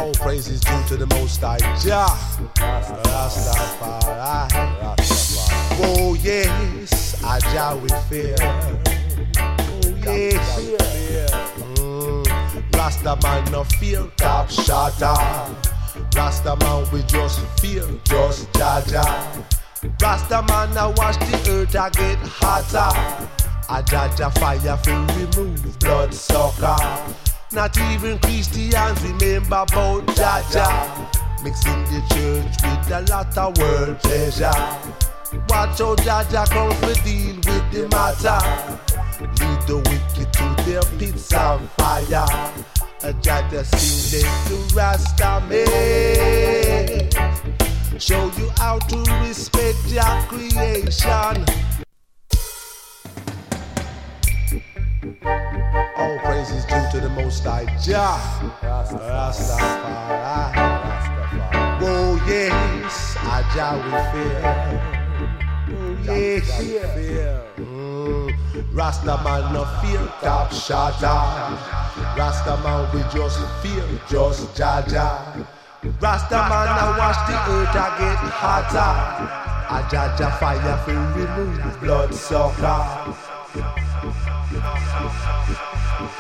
All praises due to the Most High Jah, Rastafari. Oh yes, Jah we fear. Oh yes, Rastaman no fear, top shatter. Rastaman we just fear, just Jaja. Rastaman now watch the earth a get hotter. A Jaja fire feel remove blood sucker. Not even Christians remember about Jaja. Mixing the church with a lot of world pleasure. Watch how Jaja comes to deal with the matter. Lead the wicked to their pits of fire. A Jaja sing them to Rastaman. Show you how to respect your creation. All praises due to the Most High Jah, Rastafari. Oh yes, Jah we fear. Oh yes, Rastaman no fear, top shatter. Rastaman we just fear, just Jaja. Rastaman now watch the earth a get hotter. A Jaja fire feel remove blood sucker.